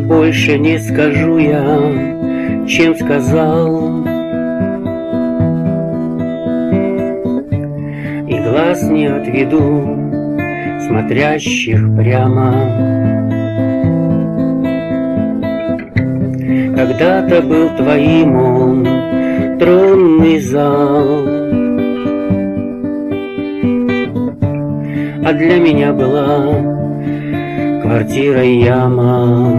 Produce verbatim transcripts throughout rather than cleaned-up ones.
больше не скажу я, чем сказал, и глаз не отведу, смотрящих прямо. Когда-то был твоим он тронный зал, а для меня была квартира яма.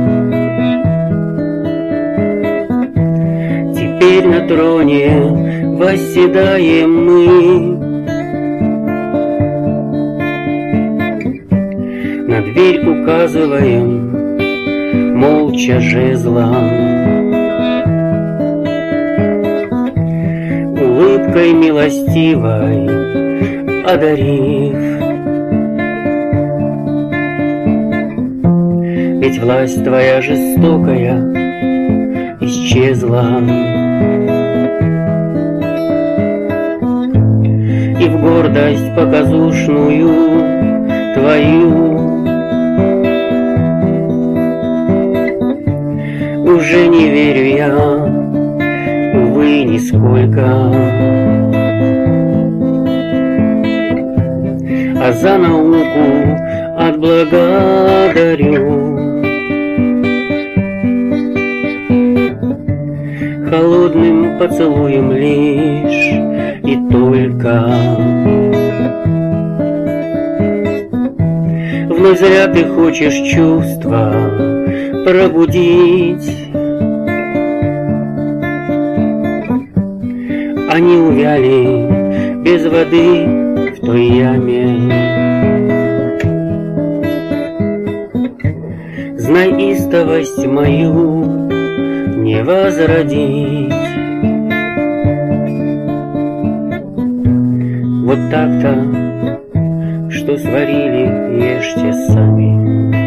Теперь на троне восседаем мы, на дверь указываем молча жезлом, улыбкой милостивой одарив. Ведь власть твоя жестокая исчезла, и в гордость показушную твою уже не верю я, увы, нисколько. А за науку отблагодарю холодным поцелуем лишь и только. Вновь зря ты хочешь чувства пробудить, они увяли без воды в той яме. Знай, истовость мою не возродить. Вот так-то, что сварили, ешьте сами.